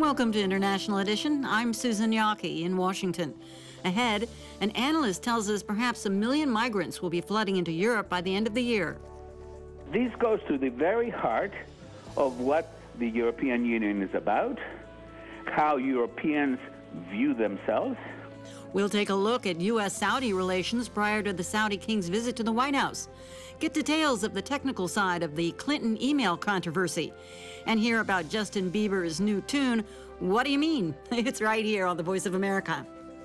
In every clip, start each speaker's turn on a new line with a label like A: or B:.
A: Welcome to International Edition. I'm Susan Yockey in Washington. Ahead, an analyst tells us perhaps 1 million migrants will be flooding into Europe by the end of the year.
B: This goes to the very heart of what the European Union is about, how Europeans view themselves.
A: We'll take a look at U.S.-Saudi relations prior to the Saudi king's visit to the White House. Get details of the technical side of the Clinton email controversy. And hear about Justin Bieber's new tune, What Do You Mean? It's right here on The Voice of America.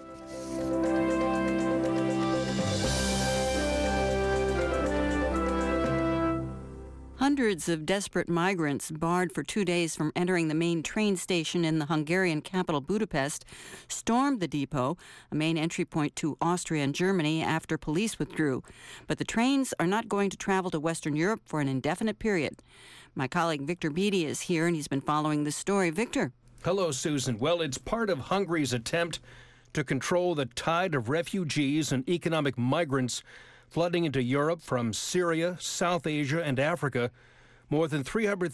A: Hundreds of desperate migrants barred for 2 days from entering the main train station in the Hungarian capital Budapest stormed the depot, a main entry point to Austria and Germany, after police withdrew. But the trains are not going to travel to Western Europe for an indefinite period. My colleague Victor Beattie is here, and he's been following this story. Victor.
C: Hello, Susan. Well, it's part of Hungary's attempt to control the tide of refugees and economic migrants flooding into Europe from Syria, South Asia, and Africa. More than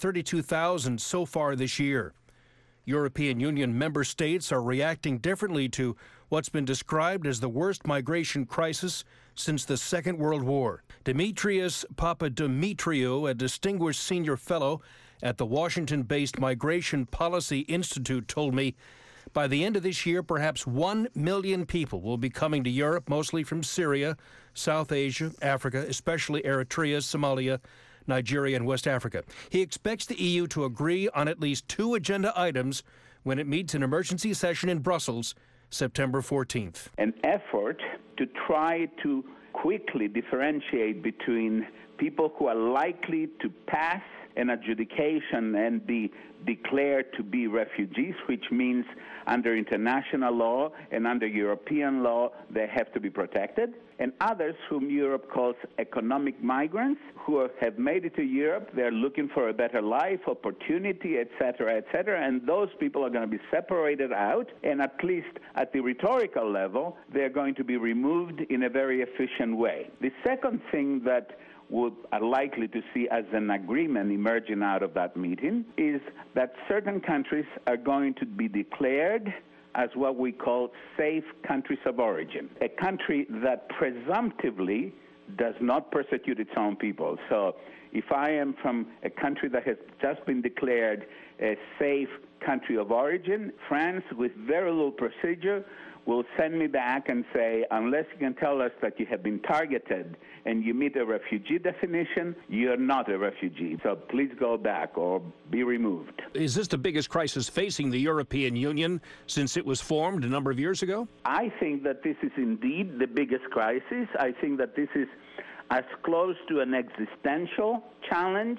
C: 332,000 so far this year. European Union member states are reacting differently to what's been described as the worst migration crisis since the Second World War. Demetrios Papadimitriou, a distinguished senior fellow at the Washington-based Migration Policy Institute, told me by the end of this year, perhaps 1 million people will be coming to Europe, mostly from Syria, South Asia, Africa, especially Eritrea, Somalia, Nigeria, and West Africa. He expects the EU to agree on at least 2 agenda items when it meets an emergency session in Brussels September 14th.
B: An effort to try to quickly differentiate between people who are likely to pass an adjudication and be declared to be refugees, which means under international law and under European law they have to be protected, and others whom Europe calls economic migrants, who have made it to Europe, they're looking for a better life, opportunity, etc., and those people are going to be separated out, and at least at the rhetorical level, they're going to be removed in a very efficient way. The second thing that are likely to see as an agreement emerging out of that meeting is that certain countries are going to be declared as what we call safe countries of origin, a country that presumptively does not persecute its own people. So if I am from a country that has just been declared a safe country of origin, France, with very little procedure, will send me back and say, unless you can tell us that you have been targeted and you meet a refugee definition, you're not a refugee. So please go back or be removed.
C: Is this the biggest crisis facing the European Union since it was formed a number of years ago? I
B: think that this is indeed the biggest crisis. I think that this is as close to an existential challenge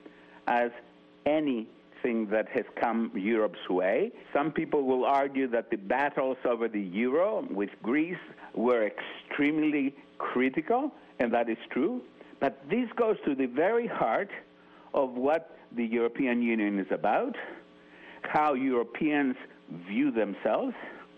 B: as anything that has come Europe's way. Some people will argue that the battles over the euro with Greece were extremely critical, and that is true. But this goes to the very heart of what the European Union is about, how Europeans view themselves,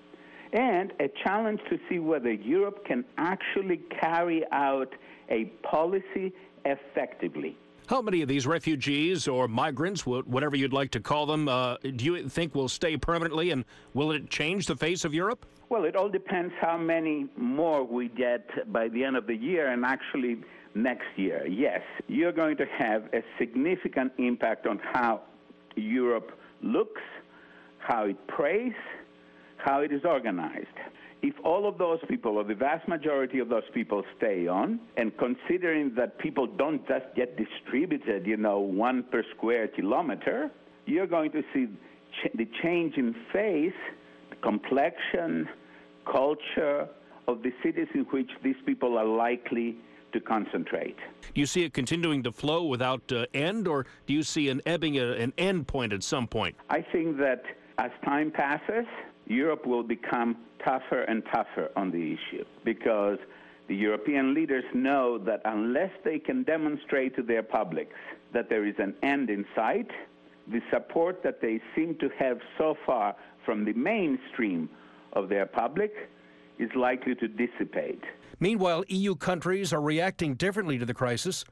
B: and a challenge to see whether Europe can actually carry out a policy effectively.
C: How many of these refugees or migrants, whatever you'd like to call them, do you think will stay permanently, and will it change the face of Europe?
B: Well, it all depends how many more we get by the end of the year and actually next year. Yes, you're going to have a significant impact on how Europe looks, how it prays, how it is organized. If all of those people, or the vast majority of those people, stay on, and considering that people don't just get distributed, 1 per square kilometer, you're going to see the change in face, complexion, culture of the cities in which these people are likely to concentrate.
C: Do you see it continuing to flow without end, or do you see an ebbing, an end point at some point?
B: I think that as time passes, Europe will become tougher and tougher on the issue, because the European leaders know that unless they can demonstrate to their publics that there is an end in sight, the support that they seem to have so far from the mainstream of their public is likely to dissipate.
C: Meanwhile, EU countries are reacting differently to the crisis.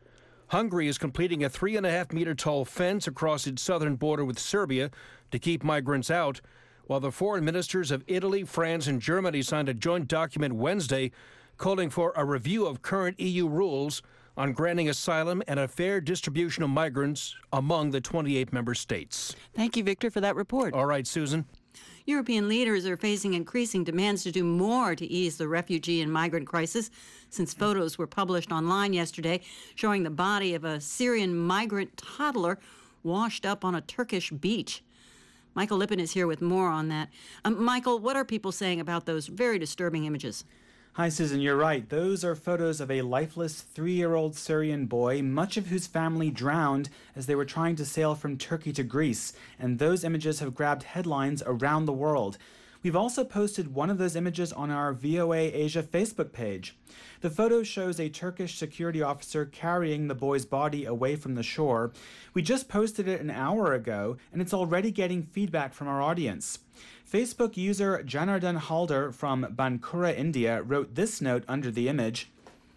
C: Hungary is completing a 3.5-meter tall fence across its southern border with Serbia to keep migrants out, while the foreign ministers of Italy, France, and Germany signed a joint document Wednesday calling for a review of current EU rules on granting asylum and a fair distribution of migrants among the 28 member states.
A: Thank you, Victor, for that report.
C: All right, Susan.
A: European leaders are facing increasing demands to do more to ease the refugee and migrant crisis, since photos were published online yesterday showing the body of a Syrian migrant toddler washed up on a Turkish beach. Michael Lippin is here with more on that. Michael, what are people saying about those very disturbing images?
D: Hi, Susan, you're right. Those are photos of a lifeless 3-year-old Syrian boy, much of whose family drowned as they were trying to sail from Turkey to Greece. And those images have grabbed headlines around the world. We've also posted one of those images on our VOA Asia Facebook page. The photo shows a Turkish security officer carrying the boy's body away from the shore. We just posted it an hour ago, and it's already getting feedback from our audience. Facebook user Janardhan Halder from Bankura, India, wrote this note under the image.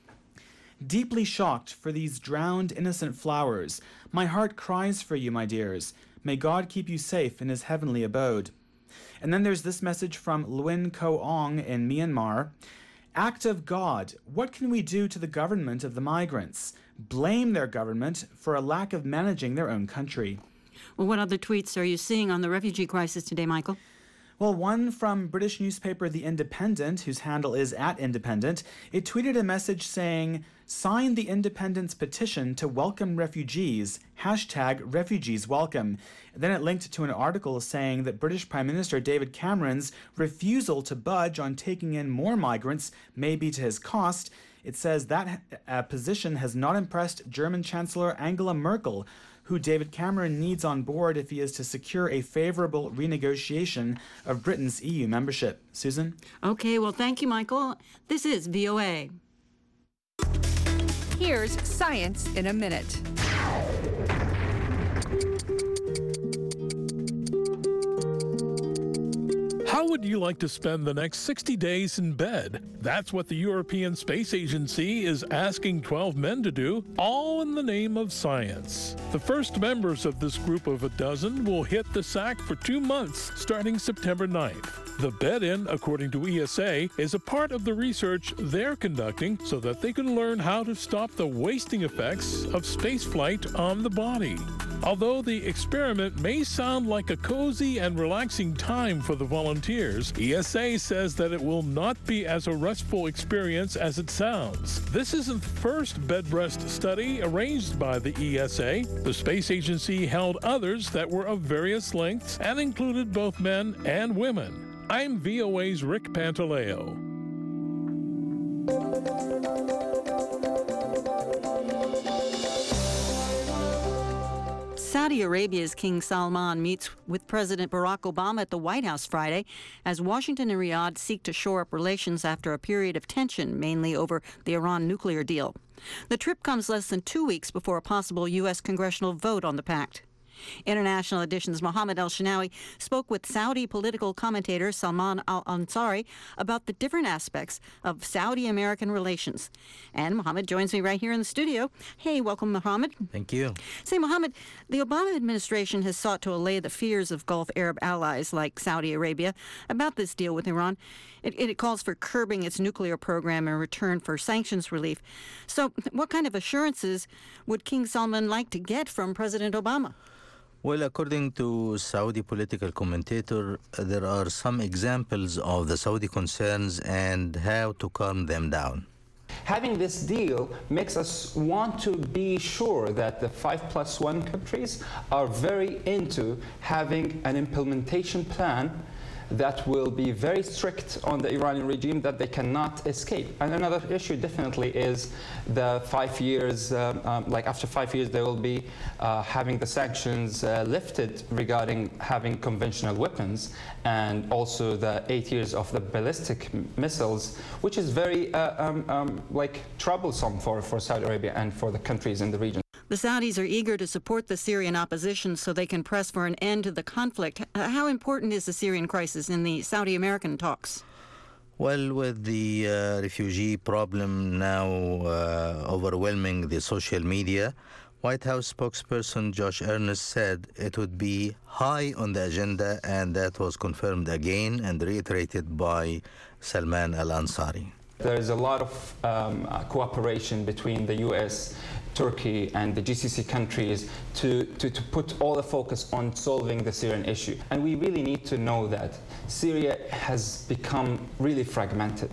D: Deeply shocked for these drowned innocent flowers. My heart cries for you, my dears. May God keep you safe in his heavenly abode. And then there's this message from Luin Ko Ong in Myanmar. Act of God, what can we do to the government of the migrants? Blame their government for a lack of managing their own country.
A: Well, what other tweets are you seeing on the refugee crisis today, Michael?
D: Well, one from British newspaper The Independent, whose handle is @Independent, it tweeted a message saying, sign the Independent's petition to welcome refugees, #refugeeswelcome. Then it linked to an article saying that British Prime Minister David Cameron's refusal to budge on taking in more migrants may be to his cost. It says that position has not impressed German Chancellor Angela Merkel, who David Cameron needs on board if he is to secure a favorable renegotiation of Britain's EU membership. Susan?
A: Okay, well, thank you, Michael. This is VOA.
E: Here's Science in a Minute.
F: How would you like to spend the next 60 days in bed? That's what the European Space Agency is asking 12 men to do, all in the name of science. The first members of this group of a dozen will hit the sack for 2 months, starting September 9th. The bed-in, according to ESA, is a part of the research they're conducting so that they can learn how to stop the wasting effects of spaceflight on the body. Although the experiment may sound like a cozy and relaxing time for the volunteers, ESA says that it will not be as a restful experience as it sounds. This isn't the first bed rest study arranged by the ESA. The space agency held others that were of various lengths and included both men and women. I'm VOA's Rick Pantaleo.
A: Saudi Arabia's King Salman meets with President Barack Obama at the White House Friday as Washington and Riyadh seek to shore up relations after a period of tension, mainly over the Iran nuclear deal. The trip comes less than 2 weeks before a possible U.S. congressional vote on the pact. International Edition's Mohammed El-Shinawi spoke with Saudi political commentator Salman al-Ansari about the different aspects of Saudi-American relations. And Mohammed joins me right here in the studio. Hey, welcome, Mohammed.
G: Thank you.
A: Say, Mohammed, the Obama administration has sought to allay the fears of Gulf Arab allies like Saudi Arabia about this deal with Iran. It calls for curbing its nuclear program in return for sanctions relief. So what kind of assurances would King Salman like to get from President Obama?
G: Well, according to Saudi political commentator, there are some examples of the Saudi concerns and how to calm them down.
H: Having this deal makes us want to be sure that the 5+1 countries are very into having an implementation plan that will be very strict on the Iranian regime, that they cannot escape. And another issue definitely is the 5 years, like after 5 years, they will be having the sanctions lifted regarding having conventional weapons, and also the 8 years of the ballistic missiles, which is very like troublesome for Saudi Arabia and for the countries in the region.
A: The Saudis are eager to support the Syrian opposition so they can press for an end to the conflict. How important is the Syrian crisis in the Saudi-American talks?
G: Well, with the refugee problem now overwhelming the social media, White House spokesperson Josh Earnest said it would be high on the agenda, and that was confirmed again and reiterated by Salman al-Ansari.
H: There is a lot of cooperation between the U.S., Turkey, and the GCC countries to put all the focus on solving the Syrian issue. And we really need to know that Syria has become really fragmented,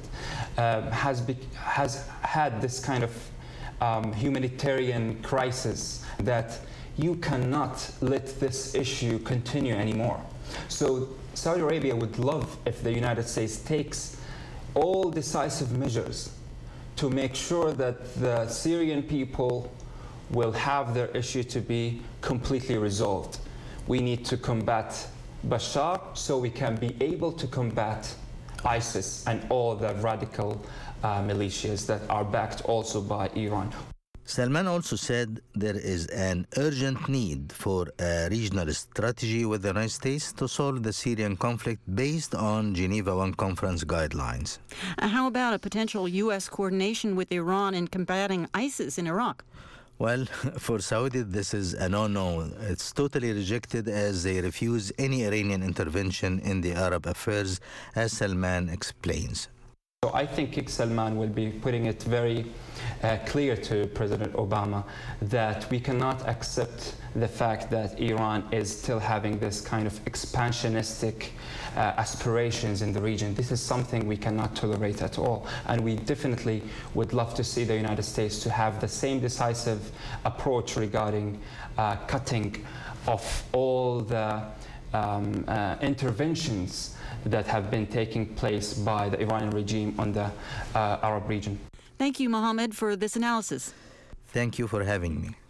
H: has had this kind of humanitarian crisis that you cannot let this issue continue anymore. So Saudi Arabia would love if the United States takes all decisive measures to make sure that the Syrian people will have their issue to be completely resolved. We need to combat Bashar so we can be able to combat ISIS and all the radical militias that are backed also by Iran.
G: Salman also said there is an urgent need for a regional strategy with the United States to solve the Syrian conflict based on Geneva I conference guidelines.
A: How about a potential U.S. coordination with Iran in combating ISIS in Iraq?
G: Well, for Saudi, this is a no-no. It's totally rejected as they refuse any Iranian intervention in the Arab affairs, as Salman explains.
H: So I think Salman will be putting it very clear to President Obama that we cannot accept the fact that Iran is still having this kind of expansionistic aspirations in the region. This is something we cannot tolerate at all. And we definitely would love to see the United States to have the same decisive approach regarding cutting off all the interventions that have been taking place by the Iranian regime on the Arab region.
A: Thank you, Mohammed, for this analysis.
G: Thank you for having me.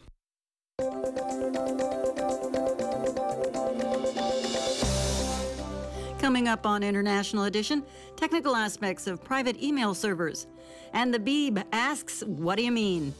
A: Coming up on International Edition, technical aspects of private email servers. And the Beeb asks, what do you mean?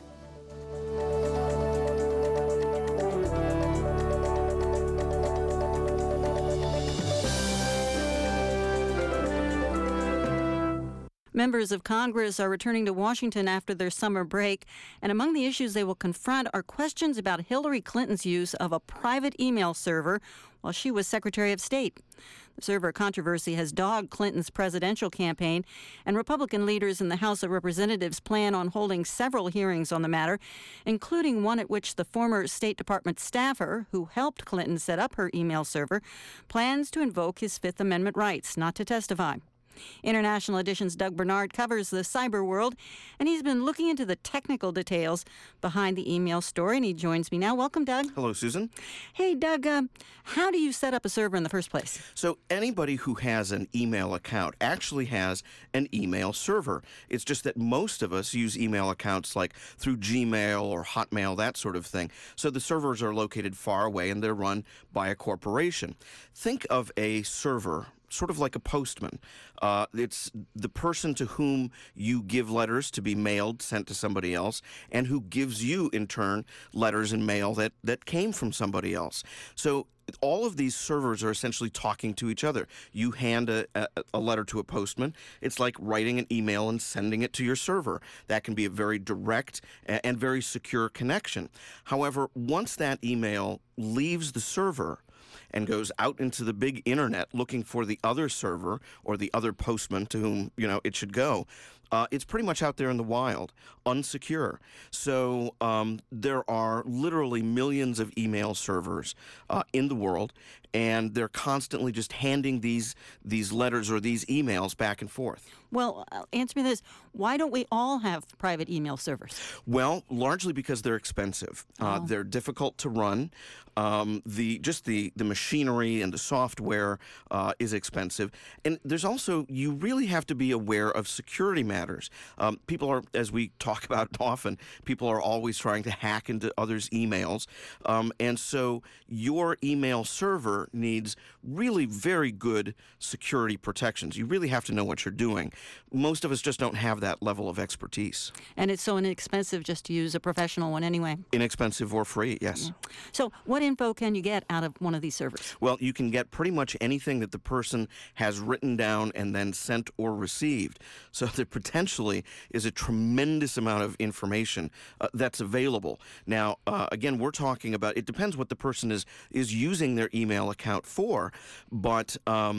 A: Members of Congress are returning to Washington after their summer break, and among the issues they will confront are questions about Hillary Clinton's use of a private email server while she was Secretary of State. The server controversy has dogged Clinton's presidential campaign, and Republican leaders in the House of Representatives plan on holding several hearings on the matter, including one at which the former State Department staffer who helped Clinton set up her email server plans to invoke his Fifth Amendment rights not to testify. International Edition's Doug Bernard covers the cyber world, and he's been looking into the technical details behind the email story, and he joins me now. Welcome, Doug.
I: Hello, Susan.
A: Hey, Doug, how do you set up a server in the first place?
I: So anybody who has an email account actually has an email server. It's just that most of us use email accounts like through Gmail or Hotmail, that sort of thing. So the servers are located far away, and they're run by a corporation. Think of a server sort of like a postman. It's the person to whom you give letters to be mailed, sent to somebody else, and who gives you, in turn, letters and mail that came from somebody else. So all of these servers are essentially talking to each other. You hand a letter to a postman. It's like writing an email and sending it to your server. That can be a very direct and very secure connection. However, once that email leaves the server and goes out into the big internet looking for the other server or the other postman to whom it should go, it's pretty much out there in the wild, unsecure. So there are literally millions of email servers in the world, and they're constantly just handing these letters or these emails back and forth.
A: Well, answer me this. Why don't we all have private email servers?
I: Well, largely because they're expensive. They're difficult to run. The machinery and the software is expensive. And there's also, you really have to be aware of security matters. People are, as we talk about often, people are always trying to hack into others' emails. And so your email server needs really very good security protections. You really have to know what you're doing. Most of us just don't have that level of expertise.
A: And it's so inexpensive just to use a professional one anyway.
I: Inexpensive or free, yes.
A: Yeah. So what info can you get out of one of these servers?
I: Well, you can get pretty much anything that the person has written down and then sent or received. So there potentially is a tremendous amount of information that's available. Now, again, we're talking about, it depends what the person is using their email account for, but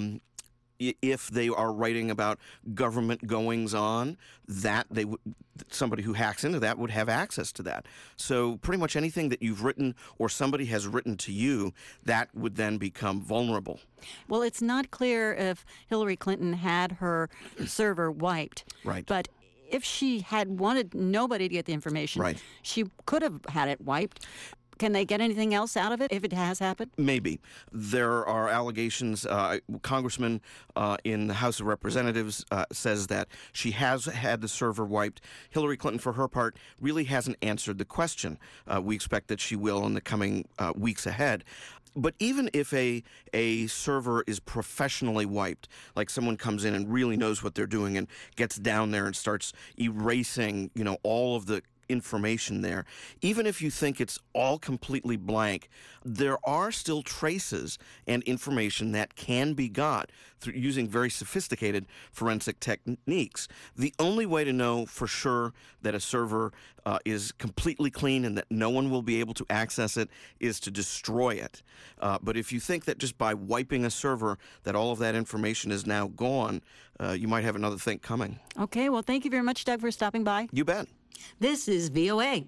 I: if they are writing about government goings-on, that somebody who hacks into that would have access to that. So pretty much anything that you've written or somebody has written to you, that would then become vulnerable.
A: Well, it's not clear if Hillary Clinton had her server wiped.
I: Right.
A: But if she had wanted nobody to get the information,
I: right,
A: she could have had it wiped. Can they get anything else out of it if it has happened?
I: Maybe. There are allegations. Congressman in the House of Representatives says that she has had the server wiped. Hillary Clinton, for her part, really hasn't answered the question. We expect that she will in the coming weeks ahead. But even if a server is professionally wiped, like someone comes in and really knows what they're doing and gets down there and starts erasing, all of the information there, even if you think it's all completely blank, there are still traces and information that can be got through using very sophisticated forensic techniques. The only way to know for sure that a server is completely clean and that no one will be able to access it is to destroy it. But if you think that just by wiping a server that all of that information is now gone, you might have another thing coming.
A: Okay, well, thank you very much, Doug, for stopping by.
I: You bet.
A: This is VOA.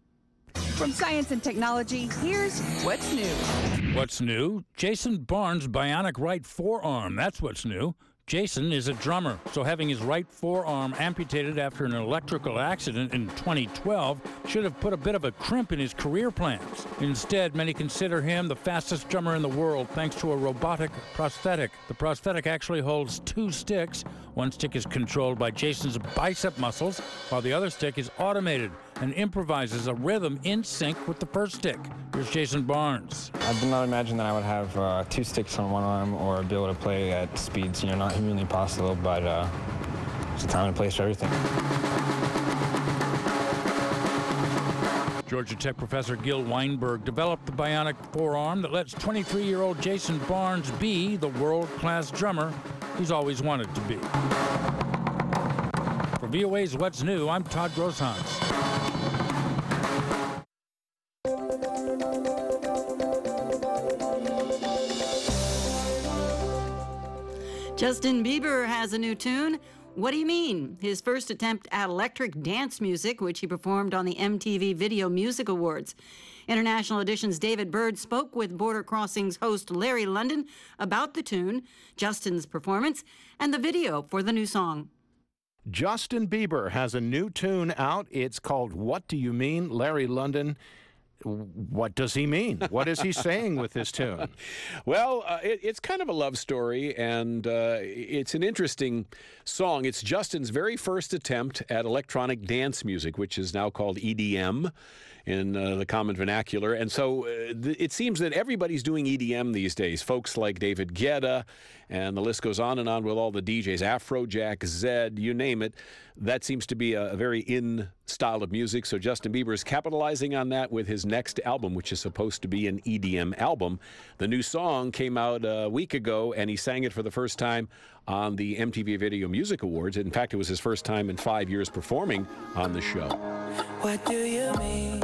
E: From Science and Technology, here's What's New.
J: What's new? Jason Barnes' bionic right forearm. That's what's new. Jason is a drummer, so having his right forearm amputated after an electrical accident in 2012 should have put a bit of a crimp in his career plans. Instead, many consider him the fastest drummer in the world thanks to a robotic prosthetic. The prosthetic actually holds 2 sticks. One stick is controlled by Jason's bicep muscles, while the other stick is automated and improvises a rhythm in sync with the first stick. Here's Jason Barnes.
K: I did not imagine that I would have 2 sticks on one arm or be able to play at speeds, not humanly possible, but it's a time and place for everything.
J: Georgia Tech professor Gil Weinberg developed the bionic forearm that lets 23-year-old Jason Barnes be the world-class drummer he's always wanted to be. For VOA's What's New, I'm Todd Grosshans.
A: Justin Bieber has a new tune. What do you mean? His first attempt at electric dance music, which he performed on the MTV Video Music Awards. International Edition's David Bird spoke with Border Crossings host Larry London about the tune, Justin's performance, and the video for the new song.
L: Justin Bieber has a new tune out. It's called What Do You Mean? Larry London, what does he mean? What is he saying with this tune?
M: Well, it's kind of a love story, and it's an interesting song. It's Justin's very first attempt at electronic dance music, which is now called EDM in the common vernacular. And so it seems that everybody's doing EDM these days. Folks like David Guetta, and the list goes on and on with all the DJs, Afrojack, Zed, you name it. That seems to be a very in style of music. So Justin Bieber is capitalizing on that with his next album, which is supposed to be an EDM album. The new song came out a week ago, and he sang it for the first time on the MTV Video Music Awards. In fact, it was his first time in 5 years performing on the show.
N: What do you mean?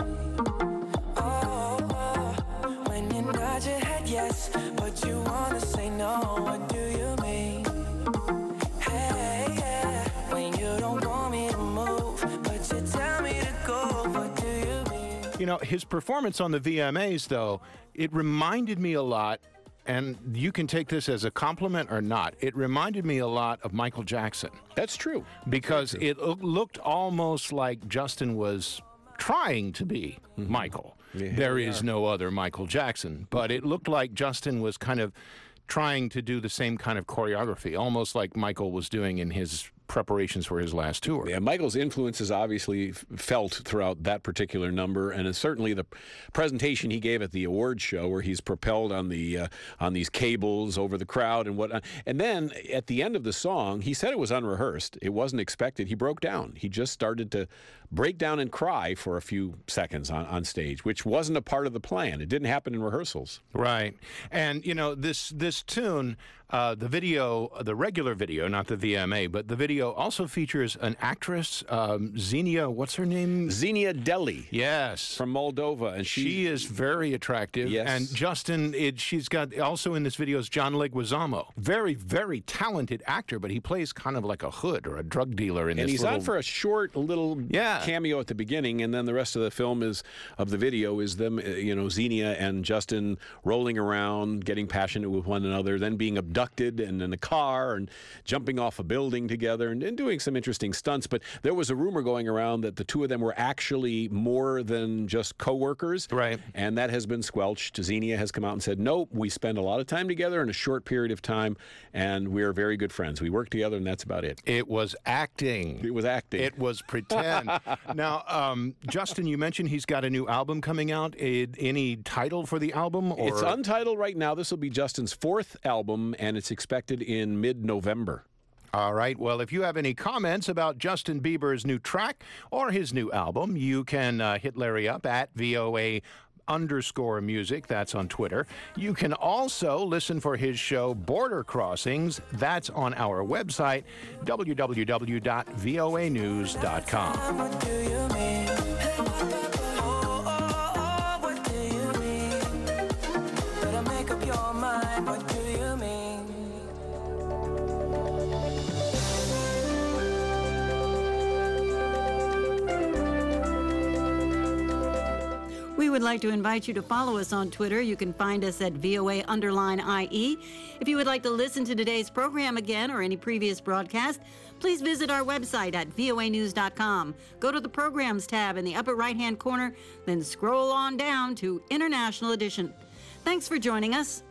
N: When you nod your head yes, but you wanna say no. What do you mean? Hey, yeah. When you don't want me to move, but you tell me to go. What do you mean?
L: His performance on the VMAs, though, it reminded me a lot, and you can take this as a compliment or not, it reminded me a lot of Michael Jackson.
M: That's true.
L: Because it looked almost like Justin was trying to be Michael. Yeah, there is no other Michael Jackson, but it looked like Justin was kind of trying to do the same kind of choreography, almost like Michael was doing in his preparations for his last tour.
M: Yeah, Michael's influence is obviously felt throughout that particular number, and it's certainly the presentation he gave at the awards show, where he's propelled on these cables over the crowd and whatnot. And then at the end of the song, he said it was unrehearsed. It wasn't expected. He broke down. He just started to break down and cry for a few seconds on stage, which wasn't a part of the plan. It didn't happen in rehearsals.
L: Right. And, you know, this tune, the video, the regular video, not the VMA, but the video also features an actress, Xenia, what's her name?
M: Xenia Deli.
L: Yes.
M: From Moldova. And
L: she is very attractive.
M: Yes.
L: And Justin, she's got, also in this video is John Leguizamo. Very, very talented actor, but he plays kind of like a hood or a drug dealer in this.
M: And he's on for a short little cameo at the beginning, and then the rest of the film of the video is them, you know, Xenia and Justin rolling around, getting passionate with one another, then being abducted and in a car and jumping off a building together and doing some interesting stunts. But there was a rumor going around that the two of them were actually more than just co-workers.
L: Right.
M: And that has been squelched. Xenia has come out and said, nope, we spend a lot of time together in a short period of time, and we're very good friends. We work together, and that's about it.
L: It was acting.
M: It was acting.
L: It was pretend. Now, Justin, you mentioned he's got a new album coming out. Any title for the album? Or?
M: It's untitled right now. This will be Justin's 4th album, and it's expected in mid-November.
L: All right. Well, if you have any comments about Justin Bieber's new track or his new album, you can hit Larry up at VOA_music. That's on Twitter. You can also listen for his show Border Crossings. That's on our website, www.voanews.com.
N: What do you mean? What do you mean? Better make up your mind. What do you mean?
A: We would like to invite you to follow us on Twitter. You can find us at VOA_IE. If you would like to listen to today's program again or any previous broadcast, please visit our website at voanews.com. Go to the Programs tab in the upper right-hand corner, then scroll on down to International Edition. Thanks for joining us.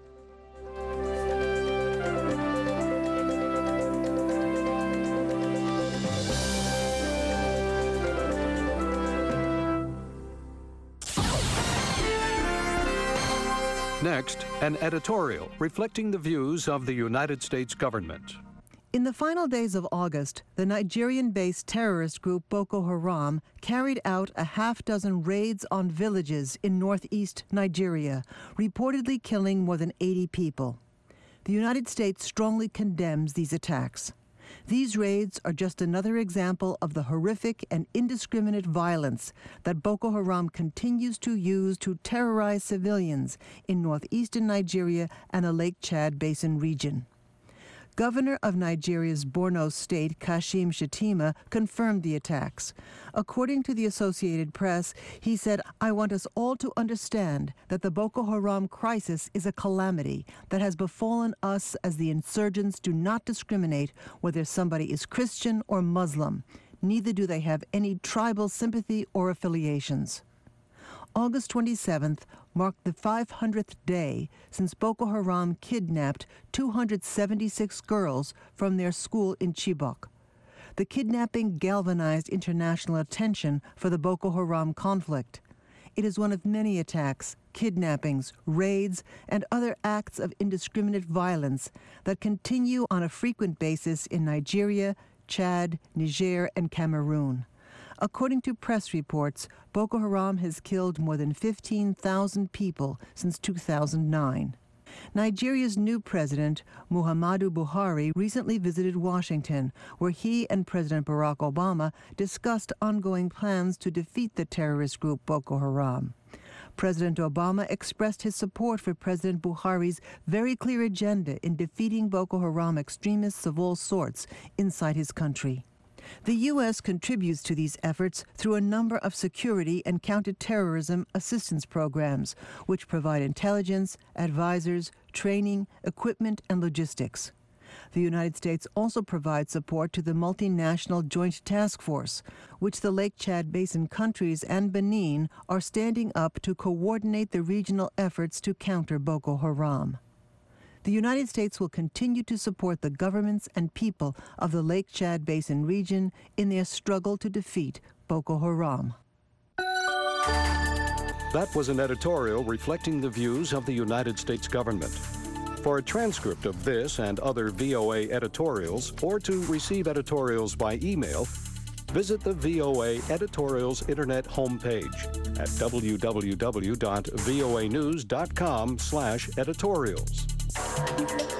O: Next, an editorial reflecting the views of the United States government.
P: In the final days of August, the Nigerian-based terrorist group Boko Haram carried out a half-dozen raids on villages in northeast Nigeria, reportedly killing more than 80 people. The United States strongly condemns these attacks. These raids are just another example of the horrific and indiscriminate violence that Boko Haram continues to use to terrorize civilians in northeastern Nigeria and the Lake Chad Basin region. Governor of Nigeria's Borno State, Kashim Shettima, confirmed the attacks. According to the Associated Press, he said, "I want us all to understand that the Boko Haram crisis is a calamity that has befallen us, as the insurgents do not discriminate whether somebody is Christian or Muslim. Neither do they have any tribal sympathy or affiliations." August 27th marked the 500th day since Boko Haram kidnapped 276 girls from their school in Chibok. The kidnapping galvanized international attention for the Boko Haram conflict. It is one of many attacks, kidnappings, raids, and other acts of indiscriminate violence that continue on a frequent basis in Nigeria, Chad, Niger, and Cameroon. According to press reports, Boko Haram has killed more than 15,000 people since 2009. Nigeria's new president, Muhammadu Buhari, recently visited Washington, where he and President Barack Obama discussed ongoing plans to defeat the terrorist group Boko Haram. President Obama expressed his support for President Buhari's very clear agenda in defeating Boko Haram extremists of all sorts inside his country. The U.S. contributes to these efforts through a number of security and counterterrorism assistance programs, which provide intelligence, advisors, training, equipment, and logistics. The United States also provides support to the multinational Joint Task Force, which the Lake Chad Basin countries and Benin are standing up to coordinate the regional efforts to counter Boko Haram. the United States will continue to support the governments and people of the Lake Chad Basin region in their struggle to defeat Boko Haram.
O: That was an editorial reflecting the views of the United States government. For a transcript of this and other VOA editorials, or to receive editorials by email, visit the VOA Editorials Internet homepage at www.voanews.com/editorials.